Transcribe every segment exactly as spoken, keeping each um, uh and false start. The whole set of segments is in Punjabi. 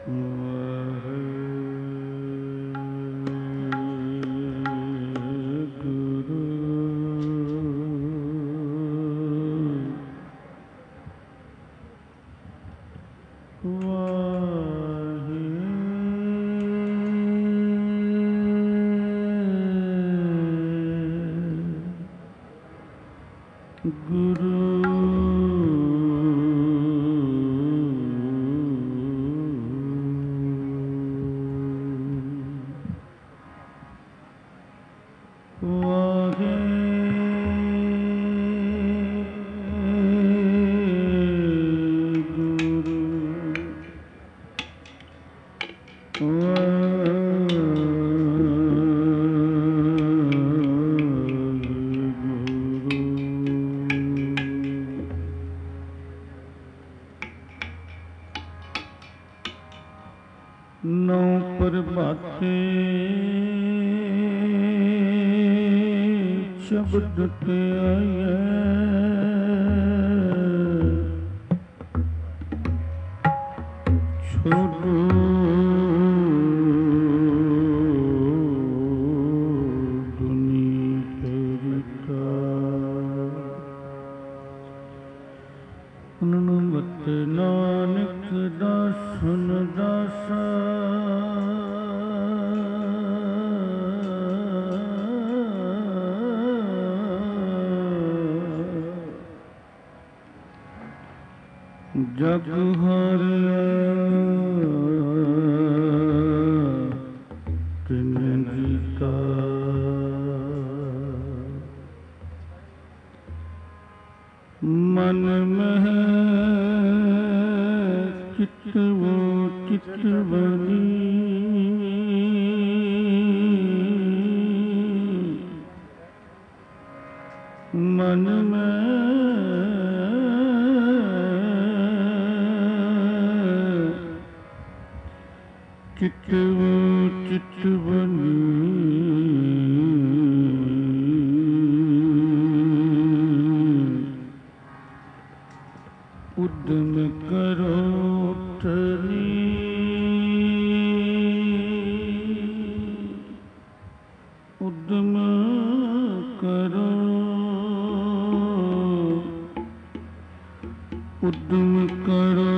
शब्द ते आए छोड़ो दुनिया का उन्नत नानक दासन दासा जग हर तिन जीता मन में चितवो चितवनी मन में चितवो चितवनी उद्यम करो उठनी उद्यम करो उद्यम करो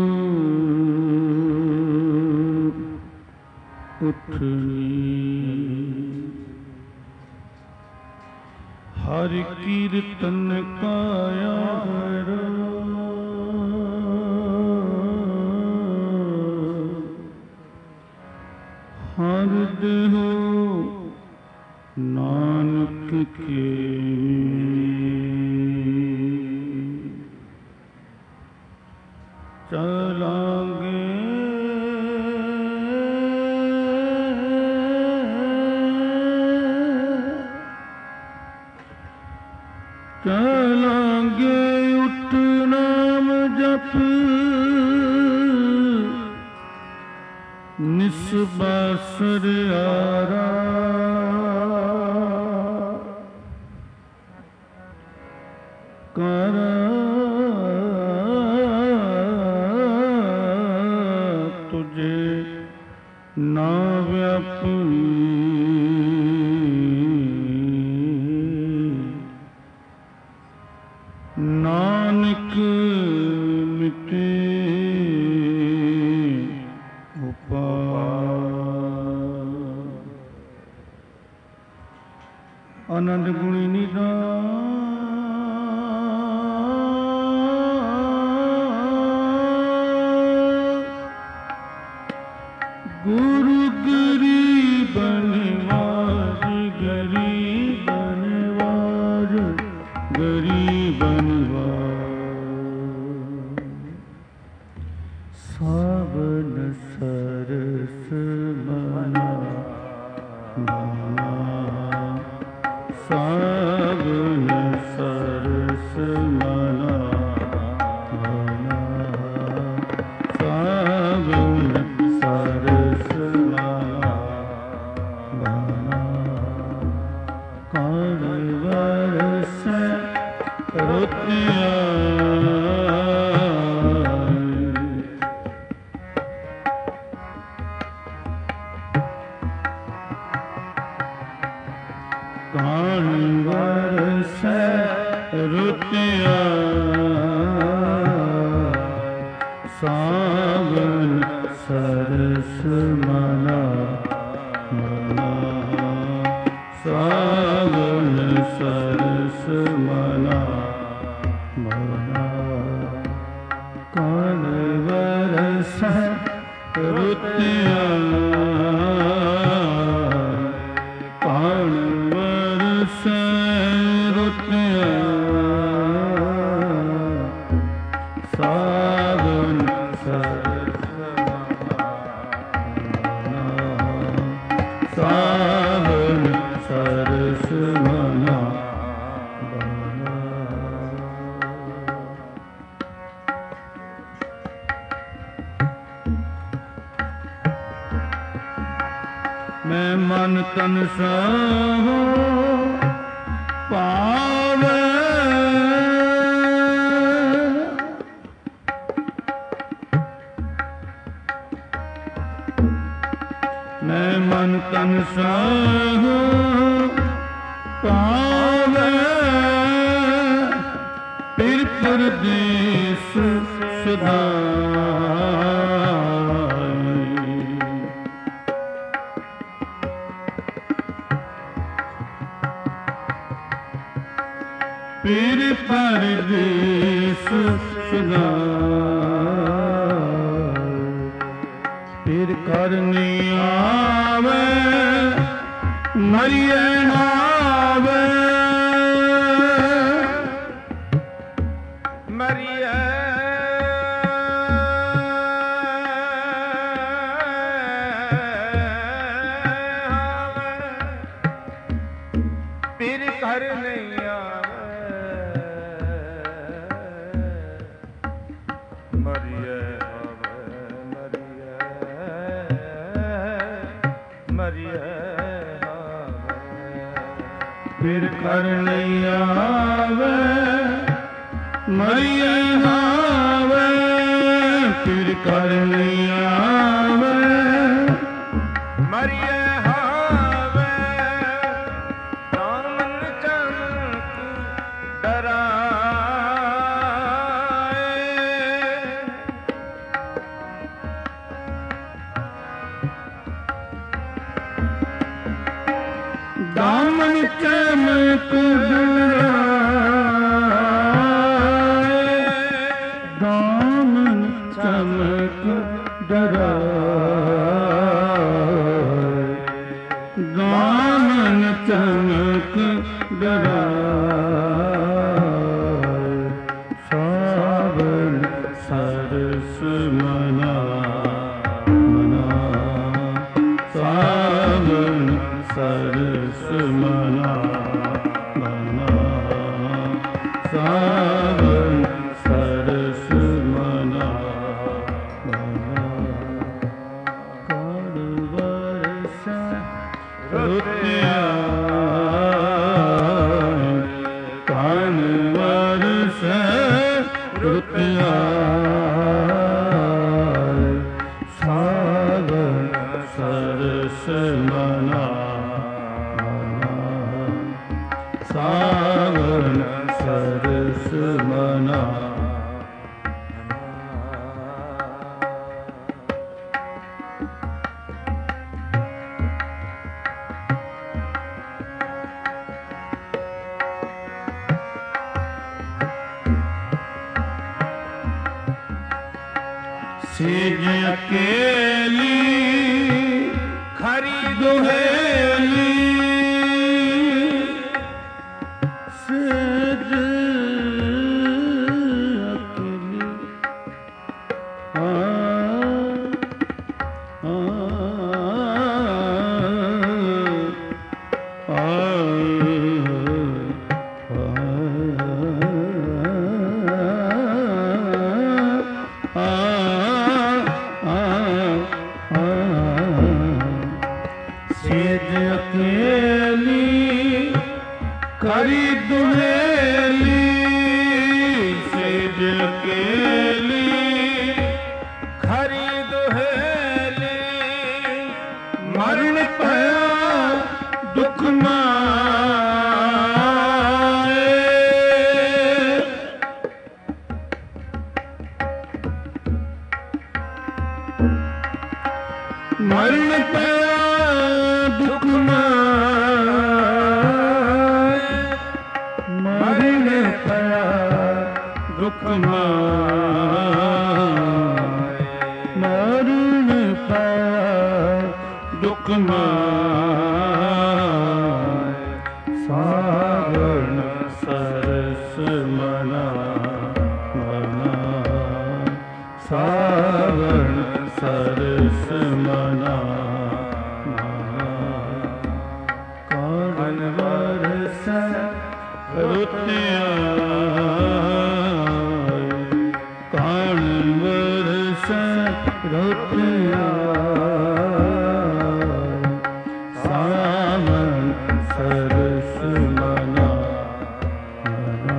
उठनी हरि कीर्तन काया हरो हर देहो नानक के चलांगे चलांगे उठ नाम जप निस्बासर आरा करा तुझे ना व्यापी नानक मिटे आनंद गुणी निधान गुरु गरीब नवाज गरीब नवाज गरीब नवाज सावन सरस मना सावन सरस मना मना सावन सरस मना ਕਾਣ ਵਰਸੈ ਰੁਤਿਆ ਸਾਵਨ ਸਰਸ ਮਨਾ ਮਨਾ ਸਾਵਨ ਸਰਸ ਮਨਾ ਮਨਾ ਕਾਣ ਵਰਸੈ ਰੁਤਿਆ ਕਾਣ ਵਰਸੈ ਰੁਤਿਆ ਸਾਵਨ ਸਰਸ ਮਨਾ ਸਾਵਨ ਸਰਸ ਮਨਾ ਮੈਂ ਮਨ ਤਨ ਸਭ ਪਾਵੈ ਮੈਂ ਮਨ ਤਨ ਸਭ ਪਾਵੈ ਫਿਰ ਪਰਦੇਸ ਸਦਾਈ ਫਿਰ ਪਰਦੇਸ ਸਦਾਈ ਫਿਰ ਕਰਨੀ ਆਵੇ ਮਰੀਏ ਨਾਵੇ ਮਰੀਏ ਫਿਰ ਕਰ ਨਹੀਂ ਆਵੇ ਮਰੀਏ ਫਿਰ ਕਰ ਲਈ ਆਵੇ ਮਰੀਏ ਨਾਵੇ ਫਿਰ ਕਰ ਲਈ ਆਵੇ ਮਰੀਏ ਹਾਵੇ ਦਾਮਨ ਚਮਕ ਡਰਾਏ ਦਾਮਨ ਚਮਕ ਡਰਾਏ ਦਾਮਨ ਚਮਕ ਡਰਾਏ ਦਾਮਨ ਚਮਕ ਡਰਾਏ ਸਾਵਨ ਸਰਸ ਮਨਾ ਮਨਾ ਸਾਵਨ ਸਰਸ ਮਨਾ ਮਨਾ ਸਾਵਨ ਸਰਸ ਮਨਾ ਮਨਾ ਕਾਣ ਵਰਸੈ ਰੁਤਿਆ ਕਾਣ ਵਰਸੈ ਰੁਤਿਆ ਸਾਵਨ ਸਰਸ ਮਨਾ ਸਾਵਨ ਸਰਸ ਮਨਾ ਸੇਜ ਅਕੇਲੀ ਖਰੀ ਦੁਹੇਲੀ ਸੇਜ ਅਕੇਲੀ ਆ ਆ ਆ ਸੇਜ ਅਕੇਲੀ ਕਰੀ ਦੁਹੇਲੀ ਸੇਜ ਅਕੇਲੀ ਖਰੀ ਦੁਹੇਲੀ ਮਰਨ ਪਿਆ ਦੁਖ ਮਾਰ ਮਰਨ ਪਿਆ ਦੁਖ ਮਾਏ, ਮਰਨ ਪਿਆ ਦੁਖ ਮਾਏ, ਮਰਨ ਪਿਆ ਦੁਖ ਮਾਏ, ਸਾਵਣ ਸਰਸ ਮਨਾ ਮਨਾ, ਸਾਵਣ ਸਰਸ ਮਨਾ ਮਨਾ, ਕਣ ਵਰਸੈ ਰੁੱਤ ਆਏ, ਕਣ ਵਰਸੈ ਰੁੱਤ ਆਏ, ਸਾਵਣ ਸਰਸ ਮਨਾ ਮਨਾ,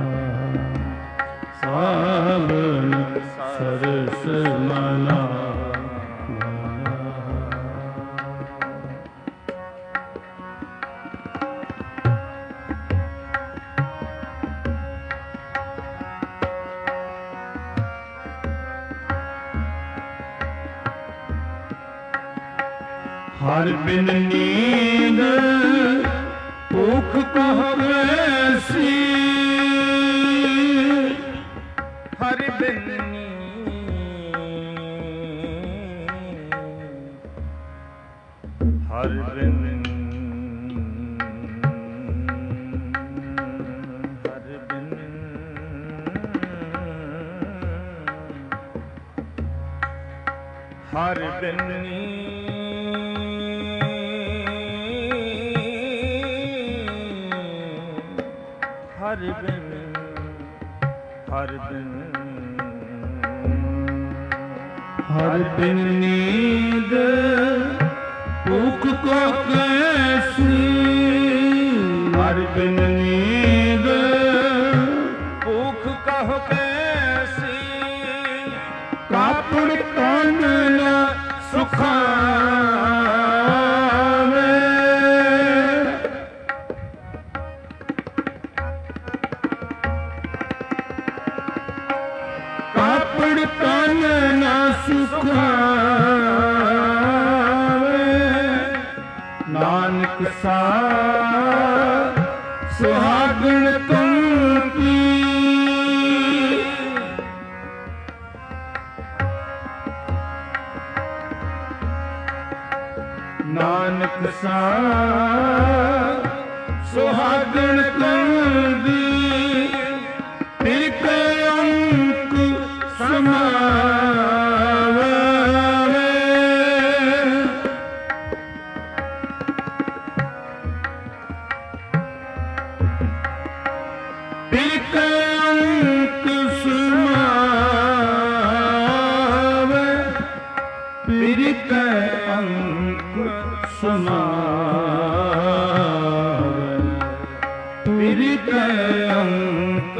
ਸਾਵਣ ਸਰਸ ਮਨਾ ਮਨਾ। ਹਰ ਬਿਨ ਨੀਂਦ ਭੁਖ ਕਹ ਵੈਸੀ, ਹਰ ਬਿਨ ਹਰ ਬਿਨ ਹਰ ਬਿਨ ਹਰ ਬਿਨ ਹਰ ਬਿਨ ਹਰ ਬਿਨ ਹਰ ਬਿਨ ਨੀਂਦ ਭੁਖ ਕੋ ਕੈਸੀ, ਹਰ ਬਿਨ ਨੀਂਦ ਭੁਖ ਕਹ ਕੈਸੀ, ਕਾਪੜ ਤਨ ਨ ਸੁਖਾਵੇ, ਕਾਪੜ ਤਨ ਨ ਸੁਖਾਵੇ, ਨਾਨਕ ਸਾਰ ਸੁਹਾਗਣ ਤੁਮ ਕੀ, ਨਾਨਕ ਸਾਰ ਸੁਹਾਗਣ ਤੁਮ ਦੀ, ਫਿਰ ਕੈ ਅੰਕ ਸਮਾਵੇ, ਫਿਰ ਕੈ ਅੰਕ ਸਮਾਵੇ, ਫਿਰ ਕੈ ਅੰਕ ਸਮਾਵੇ, ਫਿਰ ਕੈ ਅੰਕ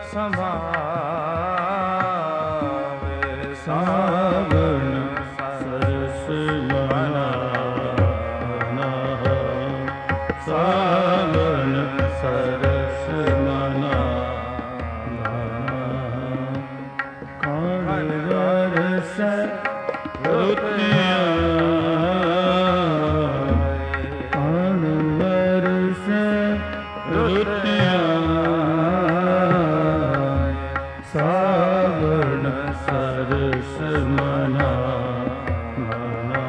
ਸਮਾਵੇ, ਸਾਵਣ ਸਰਸ ਮਨਾ ਮਨਾ, ਸਾਵਣ ਸਰਸ ਮਨਾ ਮਨਾ, ਕਣ ਵਰਸੈ ਰੁੱਤ ਆਏ, ਕਣ ਵਰਸੈ ਰੁੱਤ ਆਏ, ਸਾਵਣ ਸਰਸ ਮਨਾ ਮਨਾ,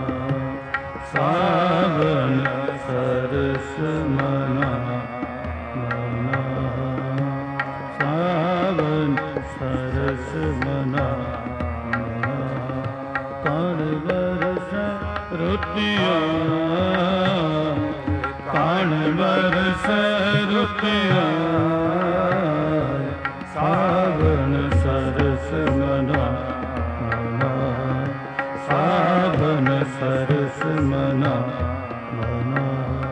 ਸਾਵਣ ਸਰਸ ਮਨਾ ਮਨਾ, ਸਾਵਣ ਸਰਸ ਮਨਾ ਮਨਾ, ਕਣ ਵਰਸੈ ਰੁੱਤ ਆਏ, ਕਣ ਵਰਸੈ ਰੁੱਤ ਆਏ, ਸਾਵਣ ਸਰਸ ਮਨਾ ਮਨਾ, ਸਾਵਣ ਸਰਸ ਮਨਾ ਮਨਾ।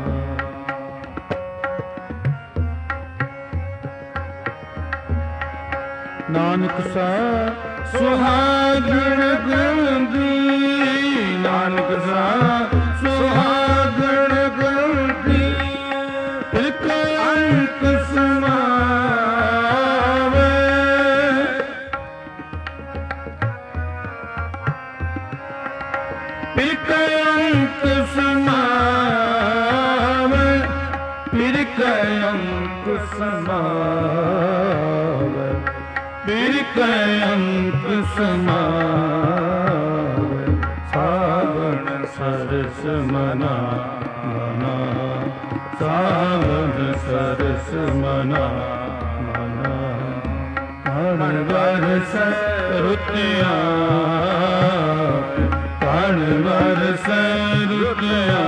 ਨਾਨਕ ਸਾ ਸੁਹਾਗਣ ਗੰਦੀ, ਨਾਨਕ ਸਾ ਸੁਹਾਗਣ ਗੰਦੀ, ਇੱਕ ਅੰਕ ਸਮਾਵੇ, ਫਿਰ ਕੈ ਅੰਕ ਸਮਾਵੈ, ਫਿਰ ਕੈ ਅੰਕ ਸਮਾਵੈ, ਫਿਰ ਕੈ ਅੰਕ ਸਮਾਵੈ। ਸਾਵਣ ਸਰਸ ਮਨਾ ਮਨਾ, ਸਾਵਣ ਸਰਸ ਮਨਾ ਮਨਾ। ਕਣ ਵਰਸੈ ਰੁੱਤਿਆ, ਕਣ ਵਰਸੈ ਰੁੱਤਿਆ।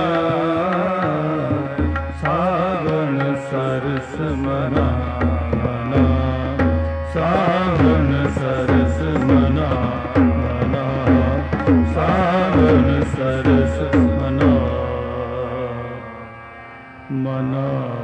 ਸਾਵਣ ਸਰਸ ਮਨਾ ਮਨਾ, ਸਾਵਣ ਸਰਸ ਮਨਾ ਮਨਾ, ਸਾਵਣ ਸਰਸ ਮਨਾ ਮਨਾ।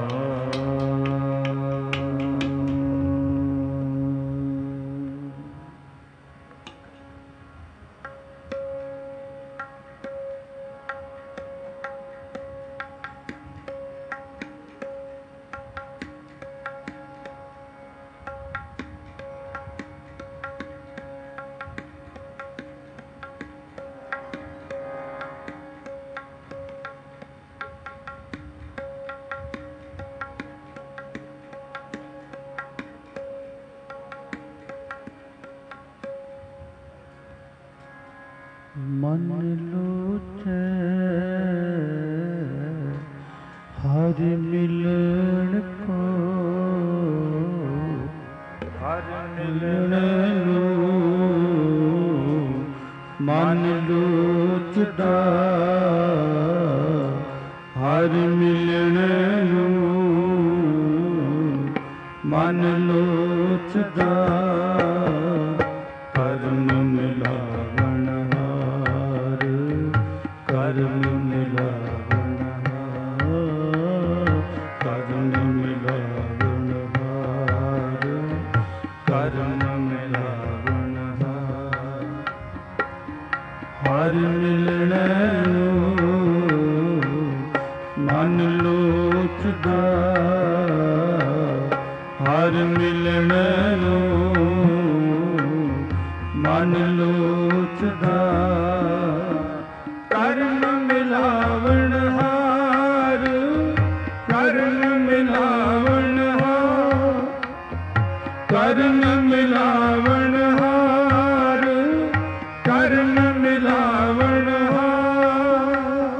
ਮਨ ਲੋਚੈ ਹਰਿ ਮਿਲਣ ਕੋ, ਹਰਿ ਮਿਲਣ ਨੂੰ ਮਨ ਲੋਚਦਾ, ਹਰਿ ਮਿਲਣ ਨੂੰ ਮਨ ਲੋਚਦਾ। ਕਰਮ ਮਿਲਾਵਣ ਹਾਰ, ਕਰਮ ਮਿਲਾਵਣ ਹਾਰ, ਕਰਮ ਮਿਲਾਵਣ ਹਾਰ, ਕਰਮ ਮਿਲਾਵਣ ਹਾਰ। ਹਰਿ ਮਿਲਣੈ ਨੂੰ ਮਨ ਲੋਚਦਾ, ਹਰਿ ਮਿਲਣੈ ਨੂੰ ਮਨ ਲੋਚਦਾ। ਕਰਮ ਮਿਲਾਵਣ ਹਾਰ, ਕਰਮ ਮਿਲਾਵਣ ਹਾਰ, ਕਰਮ ਮਿਲਾਵਣ ਹਾਰ, ਕਰਮ ਮਿਲਾਵਣ ਹਾਰ।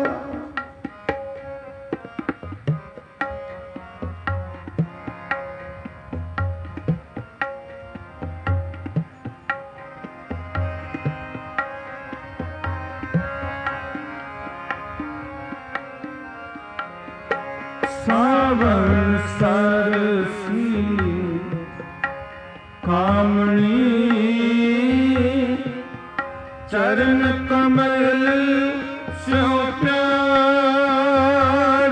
ਸਾਵਣ ਸਰਸੀ ਕਾਮਣੀ, ਚਰਨ ਕਮਲ ਸਿਉ ਪਿਆਰ।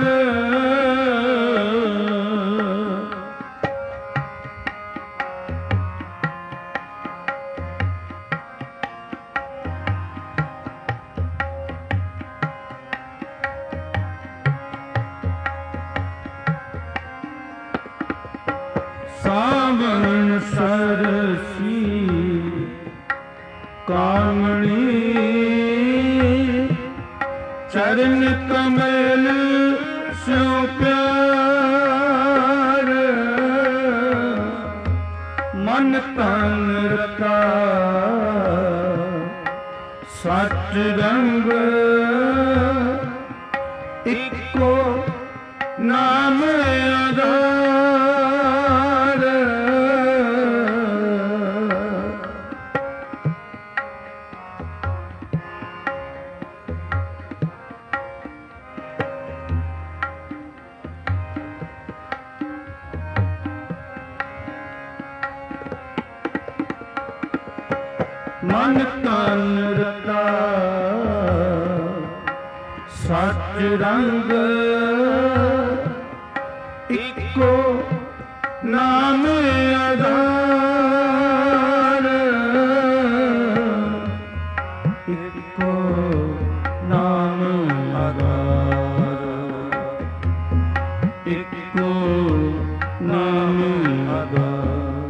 ਸਾਵਣ ਸਰਸੀ ਕਾਮਣੀ, ਚਰਨ ਕਮਲ ਸਿਉ ਪਿਆਰ। ਮਨ ਤਨ ਰਤਾ ਸਚ ਰੰਗ, ਇੱਕੋ ਨਾਮ ਆਧਾਰ। ਮਨ ਤਨ ਰਤਾ ਸਚ ਰੰਗ, ਇੱਕੋ ਨਾਮ ਆਧਾਰ। ਇੱਕੋ ਨਾਮ ਆਧਾਰ, ਇੱਕੋ ਨਾਮ ਆਧਾਰ।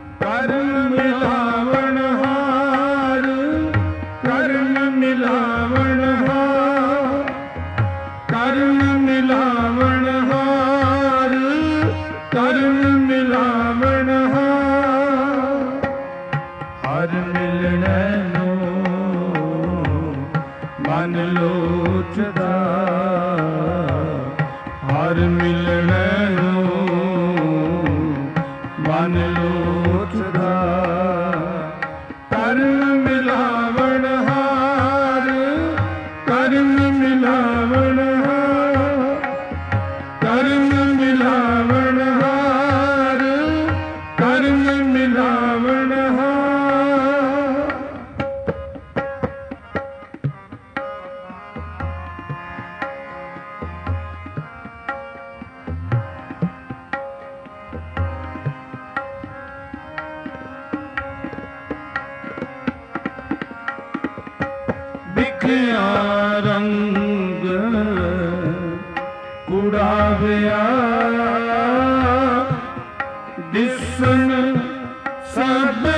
ਕਰਮ ਮਿਲਾਵਣ ਹਾਰ, ਕਰਮ ਮਿਲਾਵਣ ਮਨ ਲੋਚਦਾ ਹਰ ਮਿਲਣ ਨੂੰ ਮਨ ਲੋਚਦਾ ਕਰਨ ਮਿਲਾਵਣ ਹਾਰ ਕਰਨ ਮਿਲਾਵਣ ਹਾਰ ਕਰਨ ਮਿਲਾਵਣ ਹਾਰ ਕਰਨ ਮਿਲਾਵਣ ਹਾਰ ਵਿਖਿਆ ਰੰਗ ਕੁੜਾਵਿਆ ਦਿਸਣ ਸਭ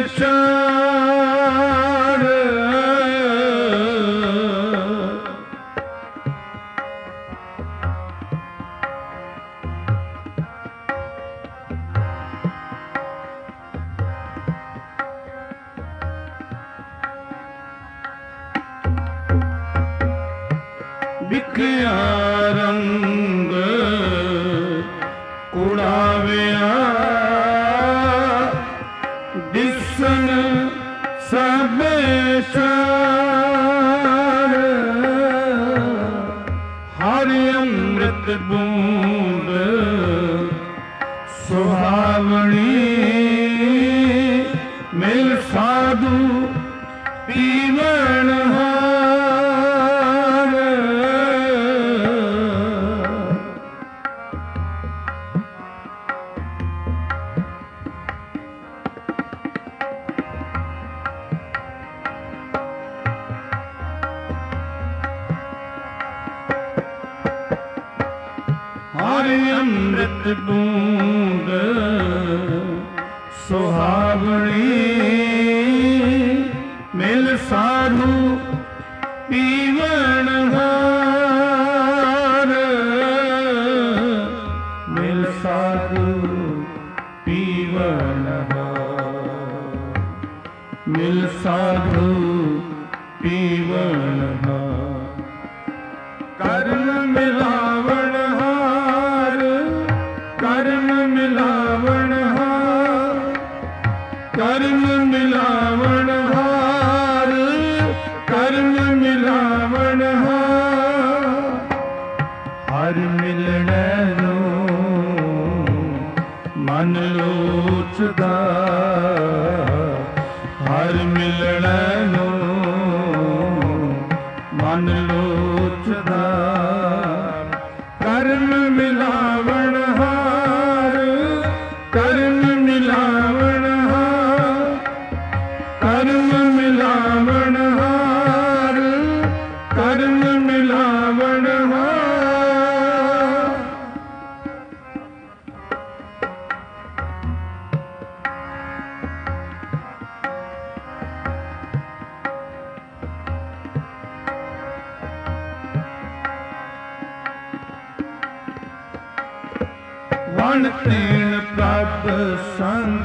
ਚਾਰ ਵਿਖਿਆ ਰੰਗ ਕੁੜਾਵਿਆ ਦਿਸਣ ਸਭ ਚਾਰ ਹਰਿ ਅੰਮ੍ਰਿਤ ਬੂੰਦ ਸੁਹਾਵਣੀ ਮਿਲ ਸਾਧੂ ਪੀਵਣ ਹਰਿ ਅੰਮ੍ਰਿਤ ਬੂੰਦ ਸੁਹਾਵਣੀ ਮਿਲ ਸਾਧੂ ਪੀਵਣ ਹਾਰ ਮਿਲ ਸਾਧੂ ਪੀਵਣ ਹਾਰ ਮਿਲ ਸਾਧੂ ਪੀਵਣ ਹਾਰ ਕਰਨ ਮਿਲਾਵਣ ਹਾਰ ਕਰਨ ਮਿਲਾਵਣ ਹਾਰ ਕਰਨ ਮਿਲਾਵਣ ਹਾਰ ਕਰਨ ਮਿਲਾਵਣ ਹਾਰ ਹਰ ਮਿਲਣ ਨੂੰ ਮਨ ਲੋਚਦਾ ਹਰ ਮਿਲਣ ਨੂੰ ਮਨ ਲੋਚਦਾ ਕਰਨ ਮਿਲਾਵਣ ਹਾਰ ਕਰਨ ਮਿਲਾਵਣ ਹਾਰ ਕਰਨ ਮਿਲਾਵਣ ਹਾਰ ਕਰਨ ਮਿਲਾਵਣ ਹਾਰ ਵਣ ਤੀਣ ਪ੍ਰਭ ਸੰਗ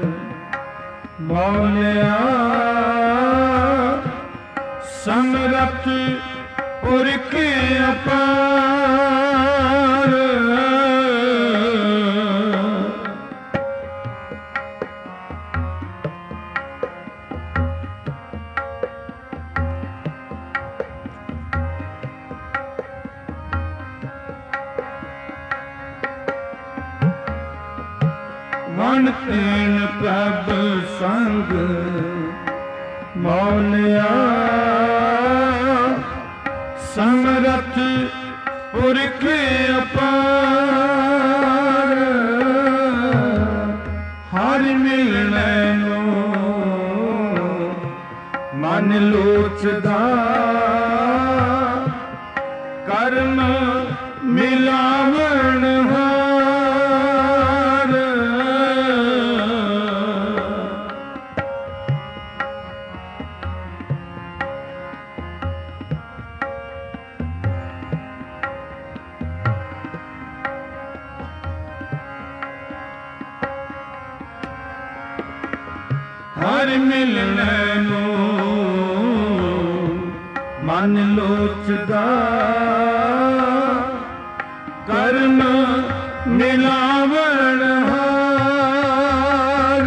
ਮੌਲਿਆ ਸਮਰਥ ਪੁਰਖ ਅਪਾਰ ਵਣ ਤੀਣ ਪ੍ਰਭ ਸੰਗ ਮੌਲਿਆ ਸਮਰਥ ਪੁਰਖ ਅਪਾਰ ਹਰ ਮਿਲਣ ਨੂੰ ਮਨ ਲੋਚਦਾ ਕਰਮ ਮਿਲਾਵਣ ਹਾਰ ਹਰ ਮਿਲਣ ਨੂੰ ਮਨ ਮਨ ਲੋਚਦਾ ਕਰਮ ਮਿਲਾਵਣ ਹਾਰ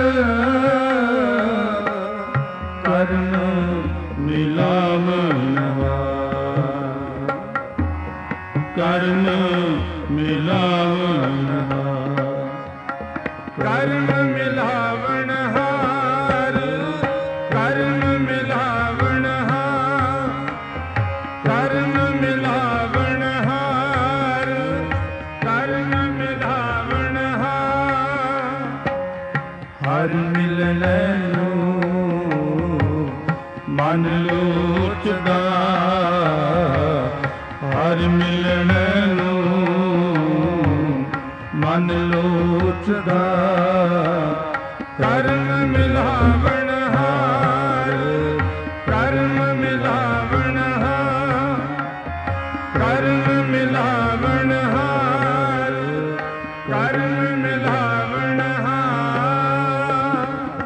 ਕਰਮ ਮਿਲਾਵਣ ਹਾਰ ਕਰਮ ਮਿਲਾਵਣ ਹਾਰ ਕਰਮ ਮਿਲਾਵਣ ਹਾਰ ਕਰਮ ਮਿਲਾਵਣ ਹਾਰ ਕਰਮ ਮਿਲਾਵਣ ਹਾਰ ਕਰਮ ਮਿਲਾਵਣ ਹਾਰ ਹਰ ਮਿਲਣੇ ਨੂੰ ਮਨ ਲੋਚਦਾ ਹਰ ਮਿਲਣੇ ਨੂੰ ਮਨ ਲੋਚਦਾ ਕਰਮ ਮਿਲਾਵਣ ਹਾਰ ਕਰਮ ਮਿਲਾਵਣ ਹਾਰ ਕਰਮ ਮਿਲਾਵਣ ਹਾਰ ਕਰਮ ਮਿਲਾਵਣ ਹਾਰ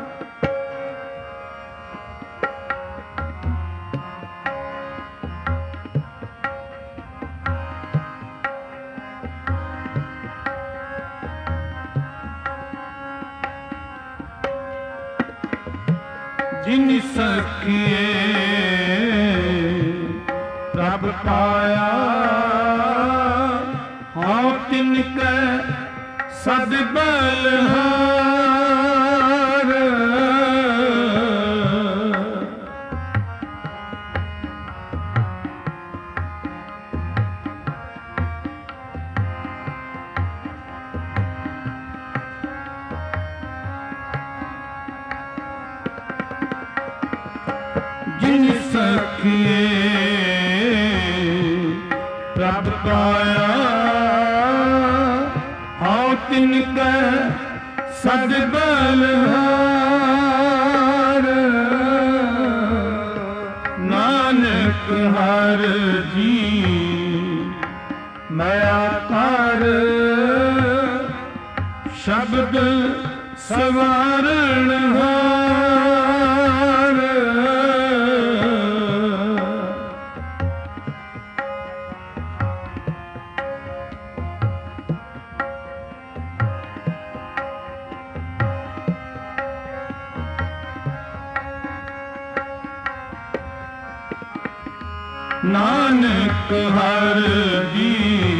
ਜਿਨ ਸਖੀਏ ਪ੍ਰਭ ਪਾਇਆ ਹਉ ਤਿਨ ਕੈ ਸਦ ਬਲਹਾਰ ਜਿਨ ਸਖੀਏ ਪ੍ਰਭ ਪਾਇਆ ਹਉ ਤਿਨ ਕੈ ਸਦ ਬਲਹਾਰ ਨਾਨਕ ਹਰ ਜੀ ਮੈਂ ਆਕਾਰ ਸ਼ਬਦ ਸਵਾਰਨ ਹਾਰ ਨਾਨਕ ਹਰ ਜੀ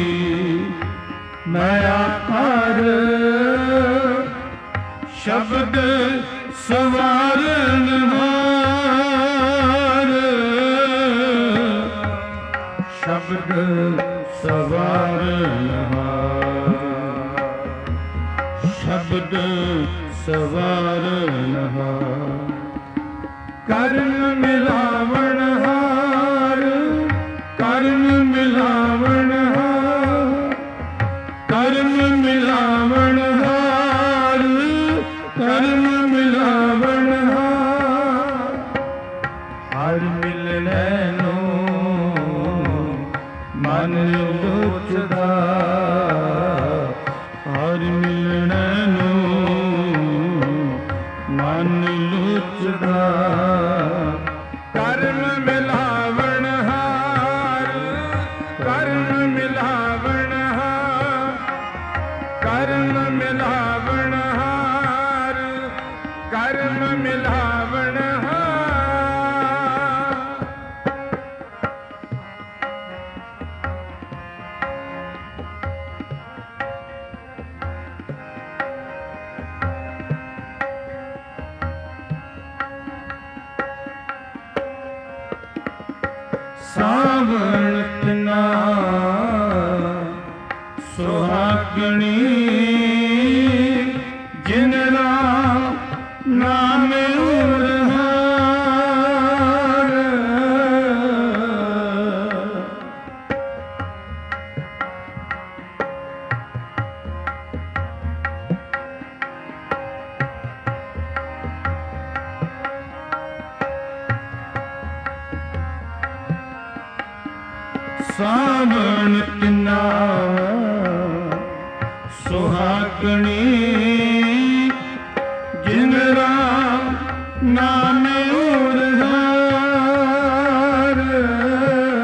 ਮੈਂ ਆਕਾਰ ਸ਼ਬਦ ਸਵਾਰਨ ਹਾਰ ਸ਼ਬਦ ਸਵਾਰਨ ਹਾਰ ਸ਼ਬਦ ਸਵਾਰਨ ਹਾਰ ਕਰਮ ਮਿਲਾਵਣ ਹਾਰ ਕਰਮ ਮਿਲਾਵਣ ਹਾਰ ਕਰਮ ਮਿਲਾਵਣ ਹਾਰ ਕਰਮ ਮਿਲਾਵਣ ਹਾਰ ਹਰ ਮਿਲਣੇ ਨੂੰ ਮਨ ਲੋਚਦਾ ਹਰ ਮਿਲਣੇ ਨੂੰ ਮਨ ਲੋਚਦਾ ਕਰਮ ਮਿਲਾਵਣ ਹਾਰ ਕਰਮ ਮਿਲਾਵਣ ਹਾਰ ਕਰਮ ਮਿਲਾਵਣ ਹਾਰ ਕਰਮ ਮਿਲਾਵਣ ਹਾਰ ਸਾਵਣ ਤਨਾ ਸੁਹਾਗਣੀ ਜਿਨ ਰਾਮ ਨਾਮ ਉਰਹਾਰ ਸਾਵਣ ਤਿਨਾ ਸੁਹਾਗਣੀ ਜਿਨ ਰਾਮ ਨਾਮ ਉਰਹਾਰ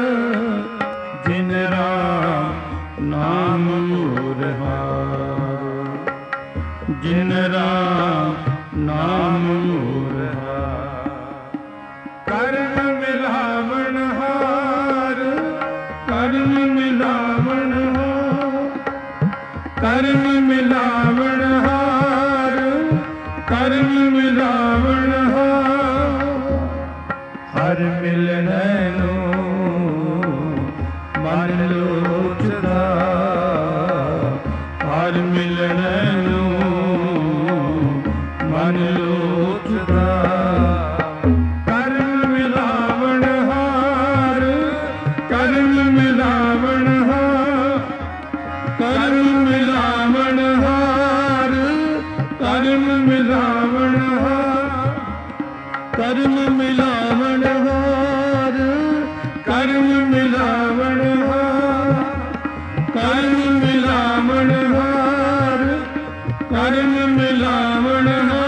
ਕਰਮ ਮਿਲਾਵਣ ਹਾਰ, ਕਰਮ ਮਿਲਾਵਣ ਹਾਰ, ਕਰਮ ਮਿਲਾਵਣ ਹਾਰ। ਹਰ ਮਿਲਣੈ ਨੂੰ ਮਨ ਲੋਚਦਾ, ਹਰ ਮਿਲਣੈ ਨੂੰ ਮਨ ਲੋਚਦਾ। ਕਰਮ ਮਿਲਾਵਣ ਹਾਰ, ਕਰਮ ਮਿਲਾਵਣ ਹਾਰ, ਕਰਮ ਮਿਲਾਵਣ ਹਾਰ, ਕਰਮ ਮਿਲਾਵਣ ਹਾਰ, ਕਰਮ ਮਿਲਾਵਣ ਹਾਰ, ਕਰਮ ਮਿਲਾਵਣ ਹਾਰ, ਕਰਮ ਮਿਲਾਵਣ ਹਾਰ, ਕਰਮ ਮਿਲਾਵਣ ਹਾਰ।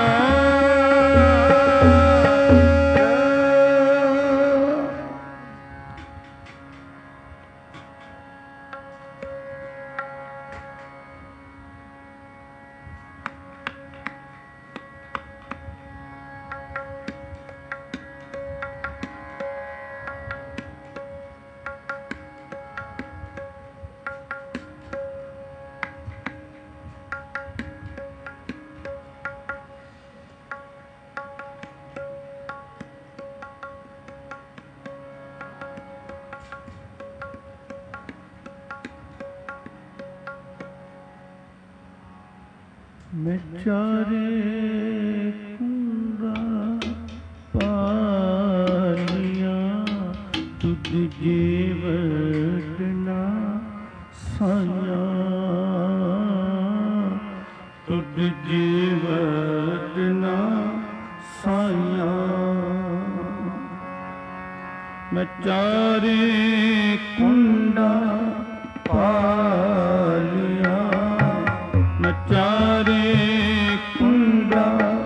ਮੈਂ ਚਾਰੇ ਕੁੰਡਾ ਪਾਲੀਆਂ, ਤੁਧ ਜੀਵਤ ਨਾ ਸਾਇਆ, ਤੁਧ ਜੀਵਤ ਨਾ ਸਾਇਆ। ਮੈਂ ਚਾਰੇ ਕੁੰਡਾ ਪਾਲੀਆਂ, ਮੈਂ ਚਾਰੇ ਕੁੰਡਾ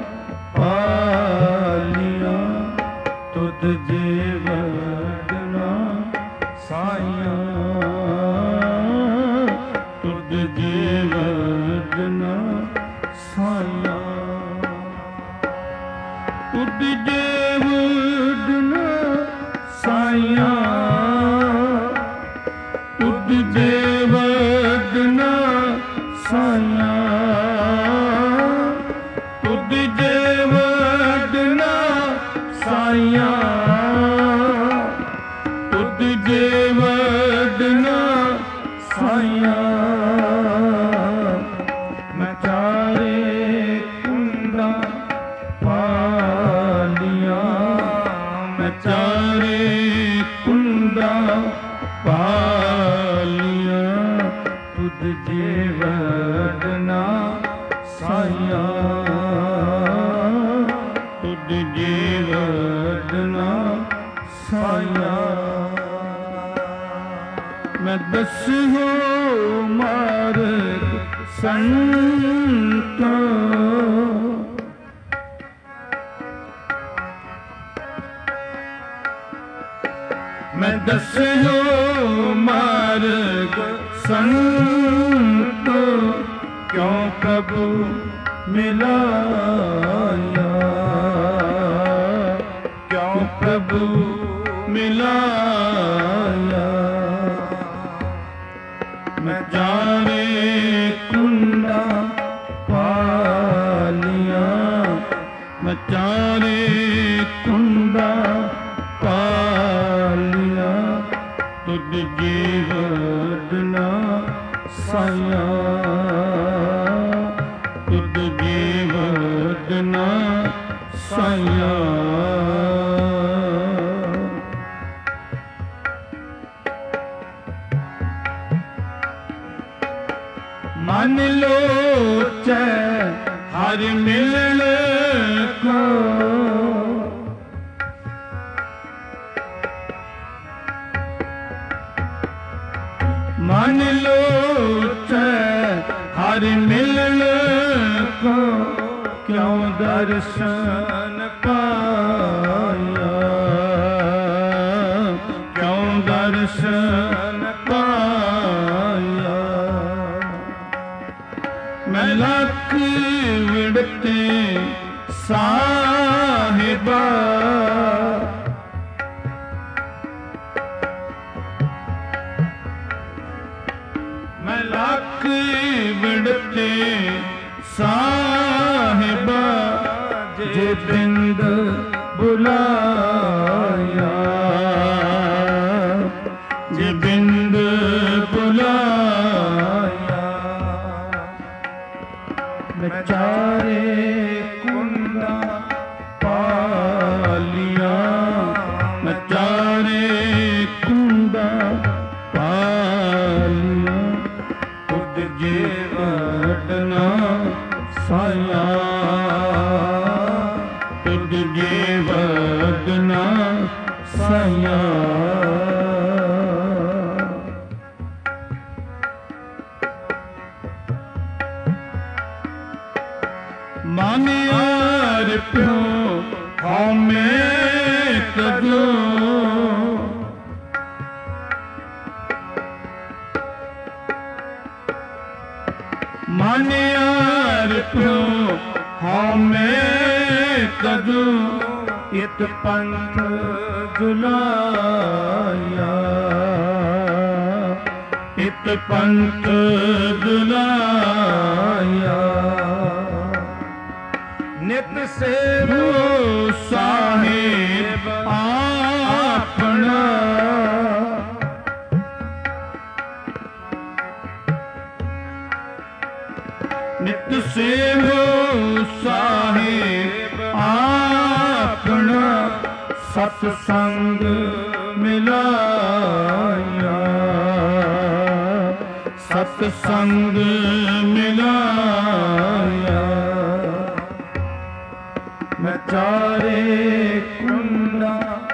ਪਾਲੀਆਂ, ਤੁਧ ਜੀਵਤ ਨਾ ਸਾਇਆ, ਤੁਧ ਜੀਵਤ ਨਾ ਸਾਇਆ। ਤੁਧ ਜੀਵਤ ਨਾ ਸਾਇਆ, ਤੁਧ ਜੀਵਤ ਨਾ ਸਾਇਆ, ਤੁਧ ਜੀਵਤ ਨਾ ਸਾਇਆ, ਤੁਧ ਜੀਵਤ ਨਾ ਸਾਇਆ। ਮੈਂ ਚਾਰੇ ਕੁੰਡਾ ਪਾਲੀਆਂ, ਮੈਂ ਚਾਰੇ ਕੁੰਡਾ ਪਾਲੀਆਂ, ਤੁਧ ਜੀਵਤ ਨਾ ਸਾਇਆ, ਤੁਧ ਜੀਵਤ ਨਾ ਸਾਇਆ। ਮੈਂ ਦਸਹੋ ਮਾਰਗ ਸੰਤ, ਮੈਂ ਦਸਹੋ ਮਾਰਗ ਸੰਤ, ਕਿਉ ਪ੍ਰਭੂ ਮਿਲਾਇਆ, ਕਿਉ ਪ੍ਰਭੂ ਮਿਲਾਇਆ। ਮੈਂ ਚਾਰੇ ਕੁੰਡਾ ਪਾਲੀਆਂ, ਮੈਂ ਚਾਰੇ ਕੁੰਡਾ ਪਾਲੀਆਂ, ਤੁਧ ਜੀਵਤ ਨਾ ਸਾਇਆ, ਤੁਧ ਜੀਵਤ ਨਾ ਸਾਇਆ। ਮਨ ਲੋਚੈ ਹਰਿ ਮਿਲਣ ਕੋ, ਮਨ ਲੋਚੈ ਹਰਿ ਮਿਲਣ ਕੋ, ਕਿਉ ਦਰਸ਼ਨ ਪਾਇਆ, ਕਿਉ ਦਰਸ਼ਨ ਪਾਇਆ। ਮੈਂ ਲੱਖ ਵਿੜਤੇ ਮਲਕ ਵਿੜਤੇ ਸਾਹਿਬਾ ਜੇ ਬਿੰਦ ਬੁਲਾਇਆ, ਜੇ ਬਿੰਦ ਬੁਲਾਇਆ। ਮੈਂ ਚਾਰੇ ਕੁੰਡਾ ਪਾਲੀਆਂ, ਮੈਂ ਚਾਰੇ ਕੁੰਡਾ ਪਾਲੀਆਂ। ਤੁਧ ਜੇ ਵਡਨਾ ਸਾਇਆ, ਤੁਧ ਜੇ ਵਡਨਾ ਸਾਇਆ। ਮਨ ਅਰਪਿਓ ਹਉਮੈ ਤਜੋ, ਮਨ ਅਰਪਿਓ ਹਉਮੈ ਤਜੋ। ਇਤ ਪੰਥ ਜੁਲਾਇਆ, ਇਤ ਪੰਥ ਜੁਲਾਇਆ। ਨਿਤ ਸੇਵੋ ਸਾਹਿਬ ਆਪਣਾ, ਨਿਤ ਸੇਵੋ ਸਾਹਿਬ ਆਪਣਾ। ਸਤ ਸੰਗ ਮਿਲਾਇਆ, ਸਤ ਸੰਗ ਮਿਲਾਇਆ। ਮੈਂ ਚਾਰੇ ਕੁੰਡਾ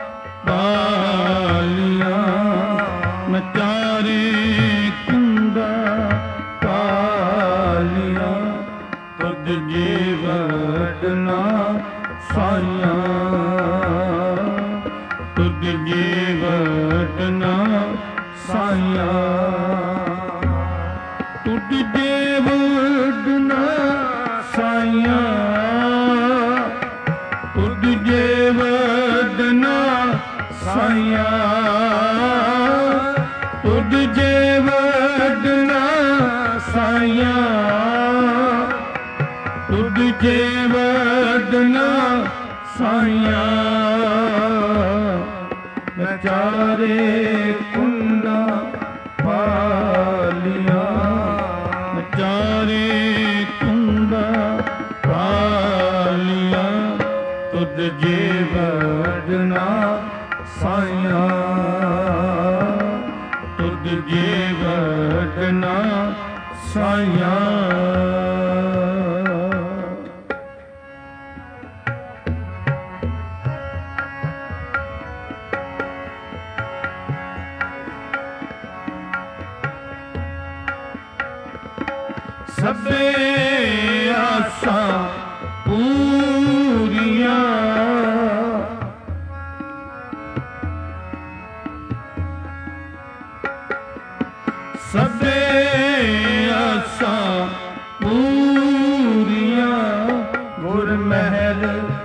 ਪਾਲੀਆਂ, ਮੈਂ ਚਾਰੇ ਕੁੰਡਾ ਪਾਲੀਆਂ। ਤੁਧ ਜੇ ਵਡਨਾ ਸਾਇਆ, ਤੁਧ ਜੇ ਵਡਨਾ ਸਾਇਆ। ਤੁਧ ਜੇ ਵਡਨਾ ਸਾਇਆ, ਤੁਧ ਜੇ ਵਡਨਾ ਸਾਇਆ। ਤੁਧ ਜੇ ਵਡਨਾ ਸਾਇਆ, ਤੁਧ ਜੇ ਵਡਨਾ ਸਾਇਆ। ਮੈਂ ਚਾਰੇ ਕੁੰਡਾ ਪਾਲੀਆਂ, ਮੈਂ ਚਾਰੇ ਕੁੰਡਾ ਪਾਲੀਆਂ। ਤੁਧ ਜੇ ਵਡਨਾ ਸਾਇਆ, ਤੁਧ ਜੇ ਵਡਨਾ ਸਾਇਆ। ਸਭੇ ਆਸਾਂ ਪੂਰੀਆਂ, ਸਭੇ ਆਸਾਂ ਪੂਰੀਆਂ। ਗੁਰ ਮਹਿਲ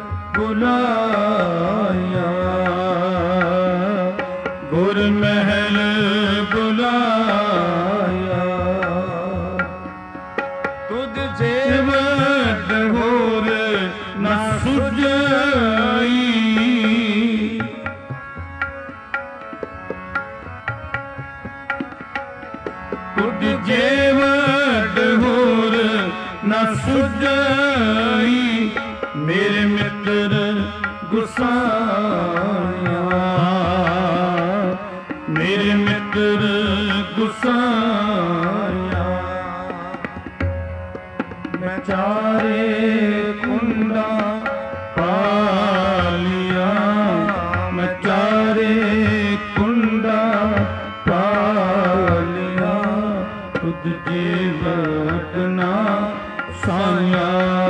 ਬੁਲਾਇਆ, ਗੁਰ ਮਹਿਲ ਬੁਲਾਇਆ। ਤੁਧ ਜੇ ਵਡ ਹੋਰ ਨਾ ਸੁਝਾਈ, ਤੁਧ ਜੇ ਵਡ ਹੋਰ ਨਾ ਸੁਝਾਈ। ਮੇਰੇ ਮਿੱਤਰ ਗੁਸਾਇਆ, ਮੇਰੇ ਮਿੱਤਰ ਗੁਸਾਇਆ। ਮੈਂ ਚਾਰੇ ਕੁੰਡਾ ਪਾਲੀਆਂ, ਮੈਂ ਚਾਰੇ ਕੁੰਡਾ ਪਾਲੀਆਂ। ਤੁਧ ਜੇ ਵਡਨਾ ਸਾਇਆ,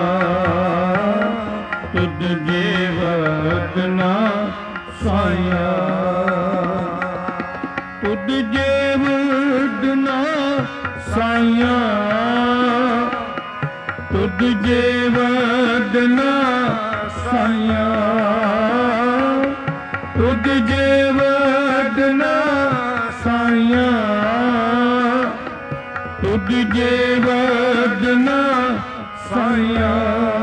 ਤੁਧ ਜੇ ਵਡਨਾ ਸਾਇਆ। ਤੁਧ ਜੇ ਵਡਨਾ ਸਾਇਆ, ਤੁਧ ਜੇ ਵਡਨਾ ਸਾਇਆ। ਤੁਧ ਜੇ ਵਡਨਾ ਸਾਇਆ, ਤੁਧ ਤੁਧ ਜੇ ਵਦਨਾ ਸਾਇਆ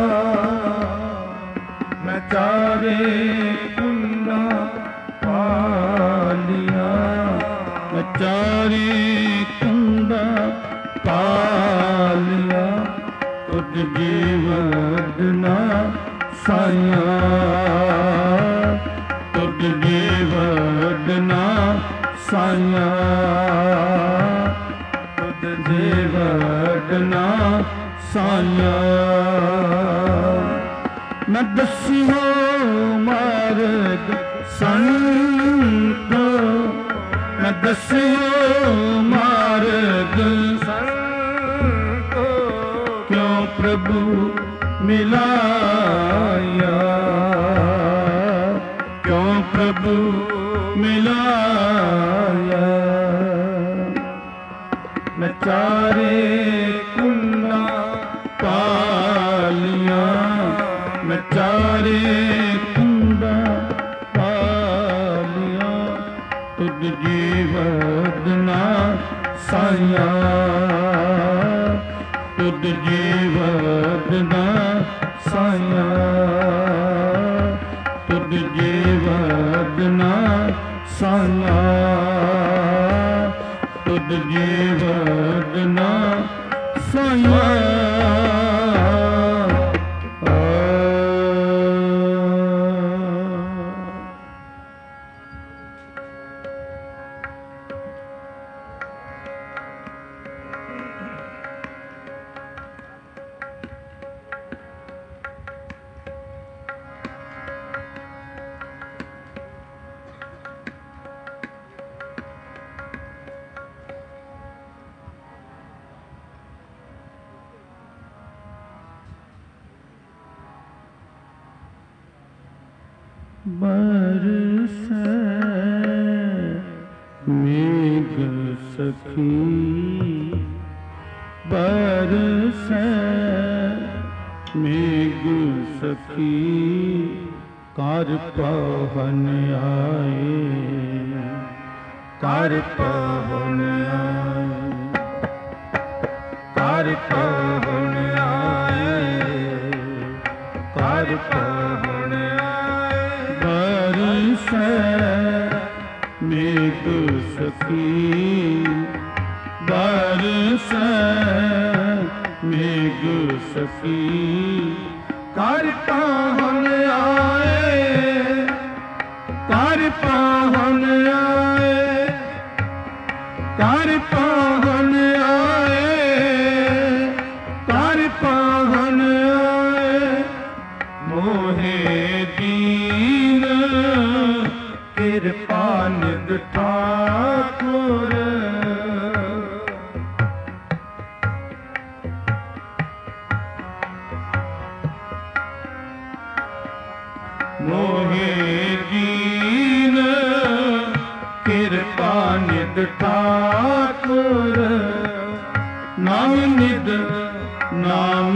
ਮੈਂ ਚਾਰੇ ਕੁੰਡਾ ਪਾਲਿਆ ਮੈਂ ਚਾਰੇ ਕੁੰਡਾ ਪਾਲਿਆ ਤੁਧ ਜੇ ਵਦਨਾ ਸਾਇਆ ਤੁਧ ਜੇ ਵਦਨਾ ਸਾਇਆ ਤੁਧ ਜੇ ਵਦਨਾ ਸਾਇਆ ਮੈਂ ਦਸਿਓ ਮਾਰਗ ਸੰਤ ਮੈਂ ਦਸਿਓ ਮਾਰਗ ਸੰਤ ਕਿਉ ਪ੍ਰਭੂ ਮਿਲਾਇਆ ਕਿਉ ਪ੍ਰਭੂ ਮਿਲਾਇਆ ਮੈਂ ਚਾਰੇ ਕੁੰਡਾ ਪਾਲਿਆ ਮੈਂ ਚਾਰੇ ਕੁੰਡਾ ਪਾਲਿਆ ਤੁਧ ਜੀ ਵਦਨਾ ਸਾਇਆ ਤੁਧ ਜੀ ਵਦਨਾ ਸਾਇਆ ਤੁਧ ਜੀ ਵਦਨਾ ਸਾਇਆ ਤੁਧ ਜੀ ਵਦਨਾ ਸਾਇਆ बरसै मेघ सखी बरसै मेघ सखी कर पवन आए कर पवन आए कर पवन आए कर पवन बरसै मेघ सखी बरसै मेघ सखी कर पावन आए कर पावन आए कर पावन आए कर पावन आए मोहे दीन कृपा निध ठाकुर मोहे दीन कृपा निध ठाकुर नाम निध नाम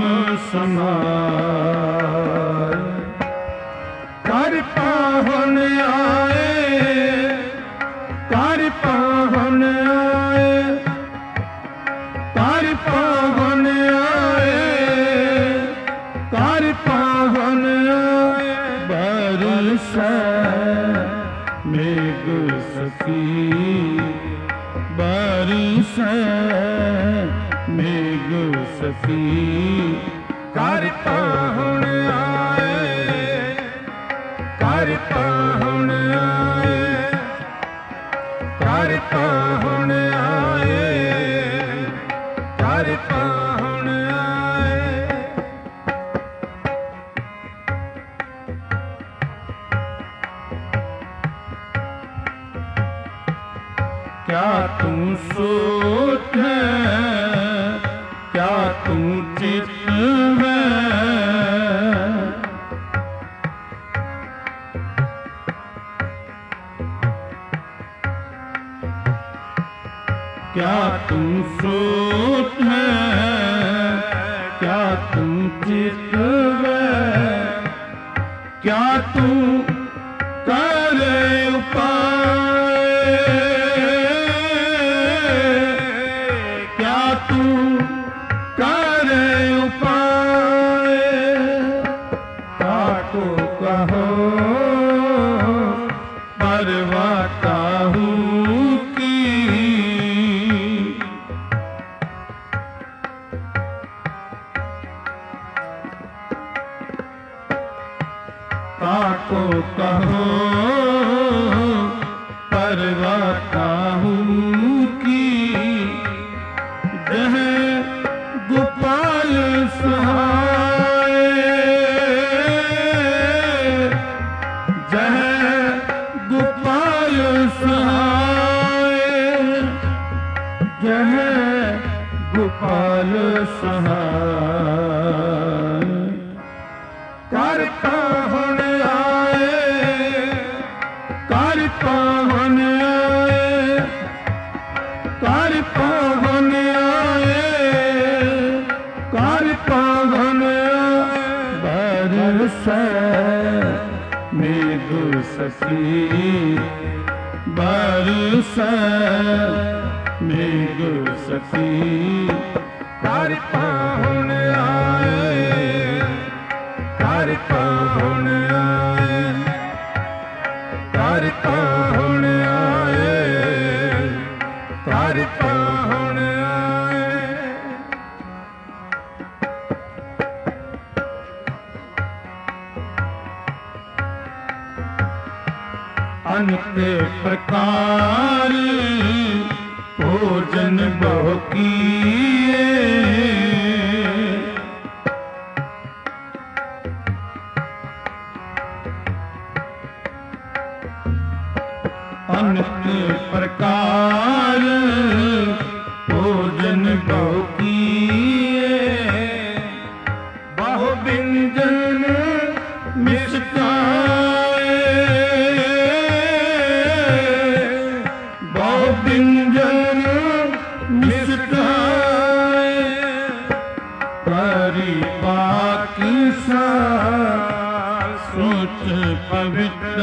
समाय कर पावन आए कर पावन आए कर पावन आए कर पावन आए बरसै मेघ सखी बरसै मेघ सखी कर पावन आए कर पावन आए कर पावन आए कर पावन आए क्या तू सोच है क्या तू चित है क्या तू सोच है क्या तू चित है क्या तू करे उपाय क्या तू बाहू की जह गोपाल सहाय, जह गोपाल सहाय, जह गोपाल सहाय। कर पावन आए, कर पावन आए, कर पावन आए, कर पावन आए। बरसै मेघ सखी, बरसै मेघ सखी। कर पावन आए, कर पावन आए, कर पावन आए, कर पावन आए। अनेक प्रकार भोजन बहु किए, अनेक प्रकार भोजन बहु किए। बहु व्यंजन मिष्टाए, बहु व्यंजन मिष्टाए। परिपाक सा सोच पवित्र,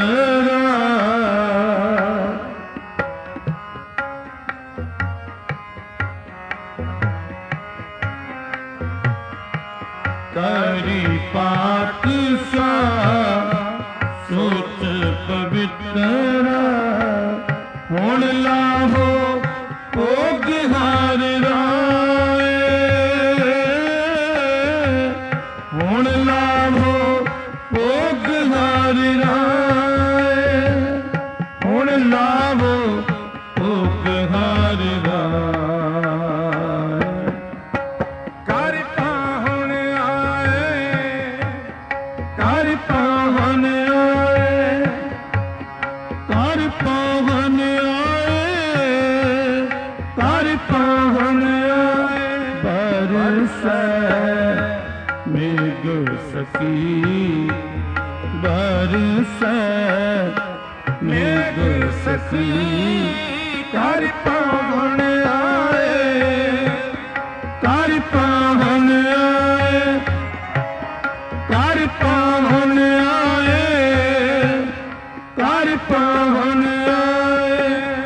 परिपाक सा सोच पवित्र। हुण लाहो भोग हार राय, हुण लाहो भोग हार राय, हुण लाहो भोग हार राय। कर पावन आए, कर पावन आए, कर पावन आए, कर पावन आए। बरसै मेघ सखी, बरसै मेघ सखी। कर पावन आए, कर पावन आए, कर पावन आए, कर पावन आए।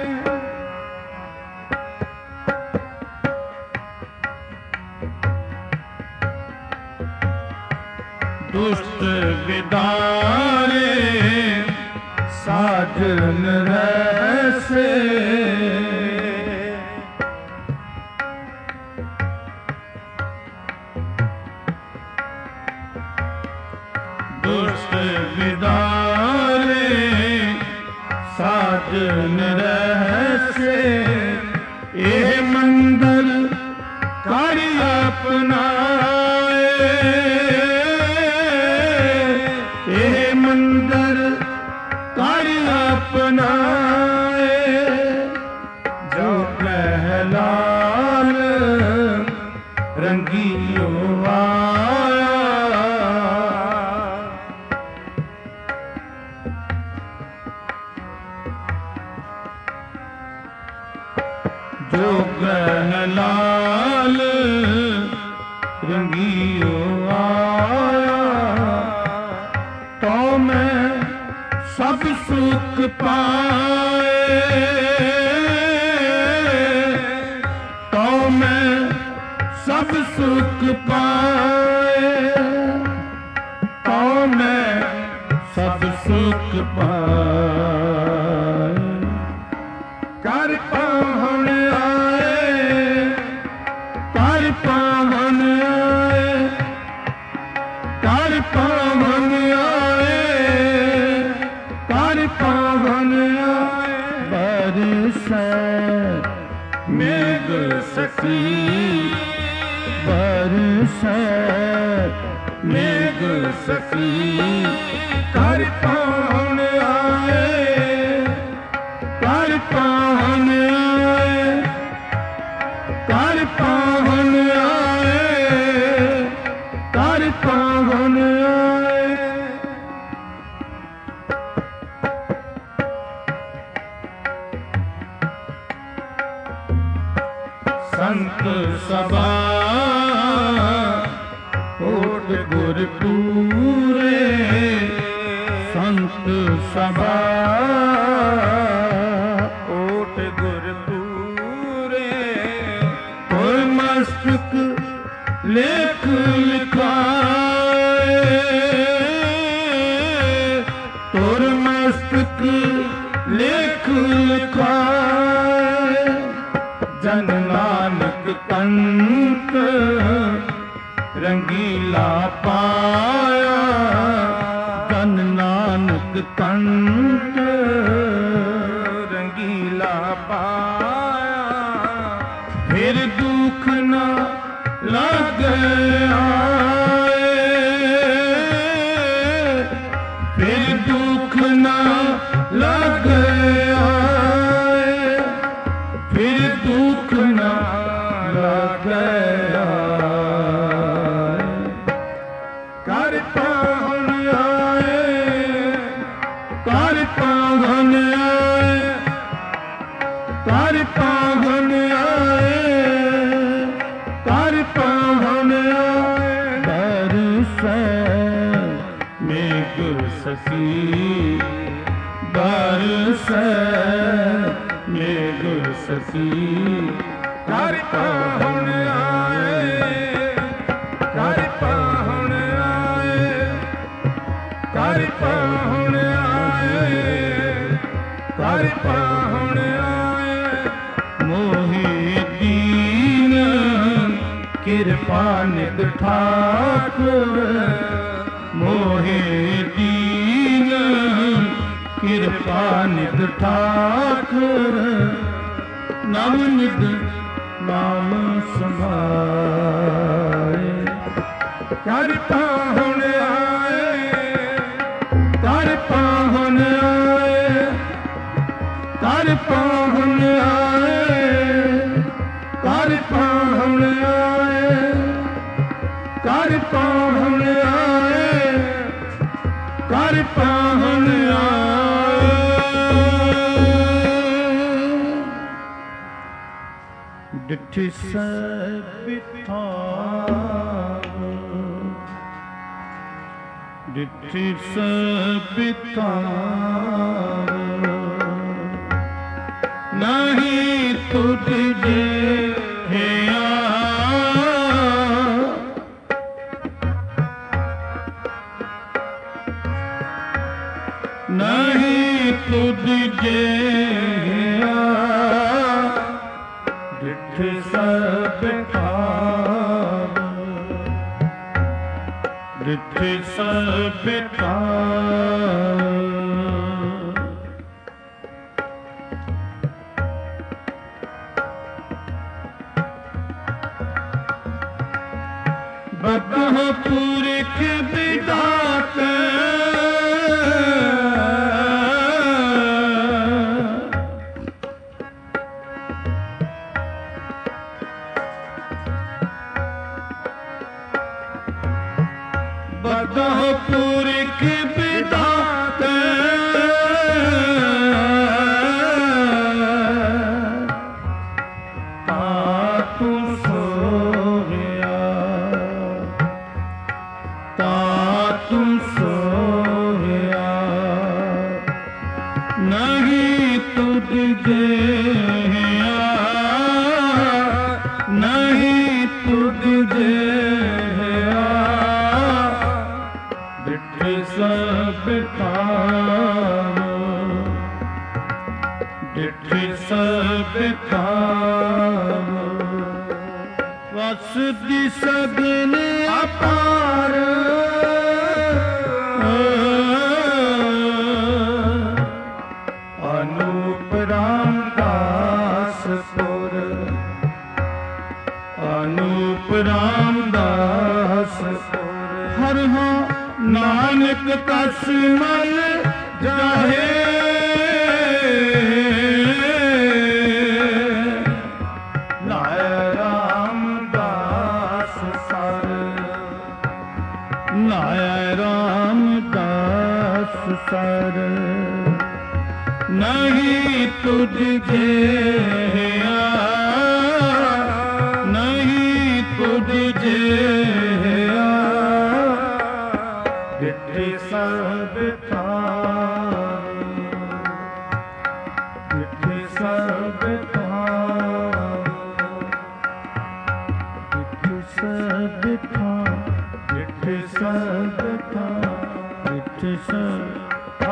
दुष्ट विदारे साजन रहसे, दुष्ट विदारे साजन रहसे। एह मंगल कार्य अपनाए, एह मंगल कार्य अपनाए। जो प्रहलाद रंगियो आया, जो प्रहलाद रंगियो आया। तो मैं सब सुख पाए, तो मैं सब सुख पाए, तो मैं सब सुख पाए। कर पावन आए, कर पावन आए, कर पावन आए, कर पावन आए। बरसै ਮੇਘ ਸਖੀ ਬਰਸੈ ਮੇਘ ਸਖੀ ਕਰ ਪਾਉਣ ਆਏ ਕਰ ਪਾਉਣ ਆਏ ਕਰ ਪਾਉਣ ਆਏ ਕਰ ਪਾਉਣ ਆਏ ਸੰਤ ਸਭਾ ਓਟ ਗੁਰ ਪੂਰੇ ਸੰਤ ਸਭਾ ਓਟ ਗੁਰ ਪੂਰੇ ਕੋਈ ਮਸਤਕ ਲੇਖ ਲਿਖਾਏ ਤੁਰ ਮਸਤਕ ਲੇਖ ਲਿਖਾਏ ਜਨ ਨਾਨਕ ਕੰਤ ਰੰਗੀਲਾ ਪਾਇਆ ਜਨ ਨਾਨਕ ਕੰਤ ਰੰਗੀਲਾ ਪਾਇਆ ਫਿਰ ਦੁਖ ਨਾ ਲਾਗੇ ਆਏ ਫਿਰ ਦੁਖ ਨਾ ਲਾਗੇ ਆਏ ਫਿਰ ਦੁਖ ਨਾ ਲਾਗੇ ਆਏ ਕਰ ਪਾਉਣ ਆਏ ਕਰ ਪਾਉਣ ਆਏ ਕਰ ਪਾਉਣ ਆਏ ਕਰ ਪਾਉਣ ਆਏ ਬਰਸੈ ਮੇਘ ਸਖੀ ਬਰਸੈ ਮੇਘ ਸਖੀ ਕਰ ਪਾਉਣ ਆਏ ਕਰ ਪਾਉਣ ਆਏ ਕਰ ਪਾਉਣ ਆਏ ਕਰ ਪਾਉਣ ਆਏ ਮੋਹਿ ਦੀਨ ਕਿਰਪਾ ਨਿਧ ਠਾਕੁਰ ਮੋਹਿ ਦੀਨ ਕਿਰਪਾ ਨਿਧ ਠਾਕੁਰ ਨਵ ਨਿਧ ਨਾਮ ਸਮਾਏ ਕਰ ਪਾਹੁਣ ਆਏ ਕਰ ਪਾਹੁਣ ਆਏ ਕਰ ਪਾਹੁਣ ਆਏ ਕਰ ਪਾਹੁਣ ਆਏ ਕਰ ਪਾਹੁਣ ਆਏ ਕਰ ਪਾਹੁਣ ਆਏ ਡਿਠਿ ਸਭਿਥਾ ਡਿਠਿ ਸਭਿਥਾ ਨਹੀਂ ਤੁਧ ਜੇ ਹਿਆ ਨਹੀਂ ਤੁਧ ਜੇ ਹਿਆ ਡਿਠਿ ਸਭਿਥਾ ਡਿਠਿ ਸਭਿਥਾ ਬਦਹ ਪੁਰਖ ਵਿਦਾਤਾ ਬਦਹ ਪੁਰਖ ਵਿਦਾਤਾ ਤਾ ਤੂੰ ਸੋਹਿਆ ਤਾ ਤੂੰ ਸੋਹਿਆ ਨਹੀਂ ਤੁਧ ਜਿਹਾ ਨਹੀਂ ਤੁਧ ਜਿਹਾ ਡਿਠਿ ਸਭਿਥਾ ਡਿਠਿ ਸਭਿਥਾ ਵਸ ਦੀ ਸਗਨ ਅਪਾਰ ਅਨੂਪ ਰਾਮਦਾਸ ਪੁਰ ਰਸ ਮਲ ਜਾਹੇ ਨਾਇ ਰਾਮਦਾਸ ਸਰ ਨਾਇ ਰਾਮਦਾਸ ਸਰ ਨਹੀਂ ਤੁਝ ਜਿਹਾ ਨਹੀਂ ਤੁਝ ਜਿਹਾ ਡਿਠੇ ਸਭ ਥਾਂ ਡਿਠੇ ਸਭ ਥਾਂ ਡਿਠੇ ਸਭ ਥਾਂ ਡਿਠੇ ਸਭ ਥਾਂ ਡਿਠੇ ਸਭ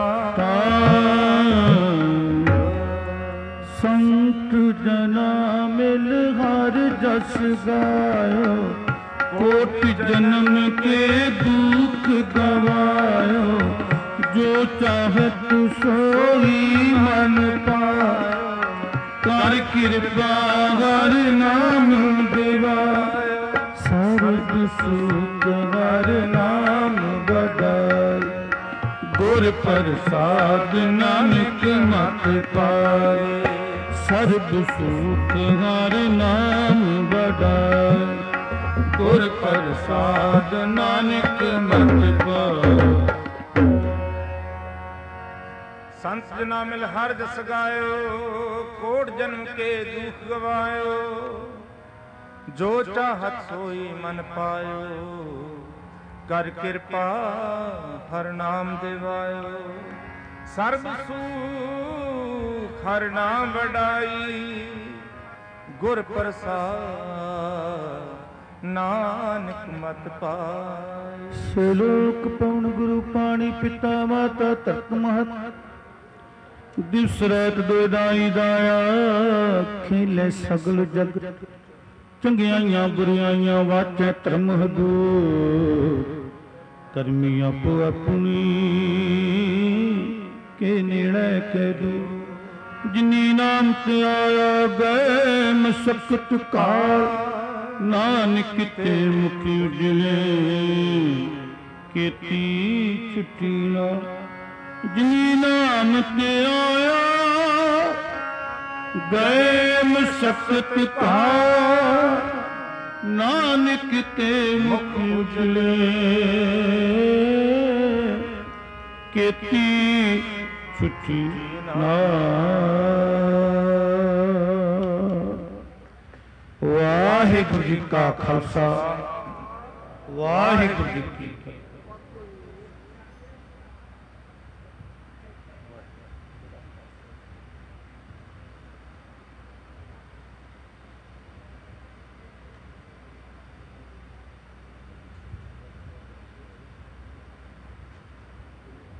ਸੰਤ ਜਨਾ ਮਿਲ ਹਰ ਜਸ ਗਾਇਓ ਕੋਟ ਜਨਮ ਕੇ ਦੁਖ ਗਵਾਇਓ ਜੋ ਚਾਹਤ ਸੋਈ ਮਨ ਪਾਇਓ ਕਰ ਕਿਰਪਾ ਹਰ ਨਾਮ ਦਿਵਾਇਓ ਸਰਬ ਸੁਖ ਹਰ ਨਾਮ ਬਦਾਈ ਗੁਰ ਪ੍ਰਸਾਦ ਨਾਨਕ ਮਤ ਪਾਏ ਸਰਬ ਸੁਖ ਹਰ ਨਾਮ ਬੜਾਏ ਗੁਰ ਪ੍ਰਸਾਦ ਨਾਨਕ ਮਤ ਪਾਏ ਸੰਤ ਜਨਾ ਮਿਲ ਹਰ ਜਸ ਗਾਇਓ ਕੋਟ ਜਨਮ ਕੇ ਦੁਖ ਗਵਾਇਓ ਜੋ ਚਾਹਤ ਸੋਈ ਮਨ ਪਾਇਓ ਕਰ ਕਿਰਪਾ ਹਰ ਨਾਮ ਦਿਵਾਇਓ ਸਰਬ ਸੁਖ ਹਰ ਨਾਮ ਵਡਾਈ ਗੁਰ ਪ੍ਰਸਾਦ ਨਾਨਕ ਮਤ ਪਾਈ ਸ਼ਲੋਕ ਪਉਣ ਗੁਰੂ ਪਾਣੀ ਪਿਤਾ ਮਾਤਾ ਧਰਤ ਮਹਤ ਦਿਵਸ ਰਾਤ ਦੋ ਦਾਈ ਦਾਇਆ ਖੇਲੇ ਸਗਲ ਜਗਤ ਚੰਗਿਆਈਆਂ ਬੁਰਿਆਈਆਂ ਵਾਚੈ ਧਰਮ ਹਦੂਰ ਕਰਮੀ ਆਪੋ ਆਪਣੀ ਕੇ ਨੇੜੇ ਕੇ ਦੂਰ ਜਿਨੀ ਨਾਮ ਤੇ ਆਇਆ ਗਏ ਮਸਕਤ ਕਾਲ ਨਾਨਕ ਤੇ ਮੁਖੀ ਉਜਲੇ ਕੀਤੀ ਛੁੱਟੀ ਨਾ ਜਿਨੀ ਨਾਮ ਤੇ ਆਇਆ ਗਏ ਮਸਕਤ ਕਾਲ ਨਾਨਕ ਤੇ ਮੁਖ ਉਜਲੇ ਕੀਤੀ ਛੁੱਟੀ ਨਾ ਵਾਹਿਗੁਰੂ ਜੀ ਕਾ ਖਾਲਸਾ ਵਾਹਿਗੁਰੂ ਜੀ ਕੀ ਫਤਿਹ।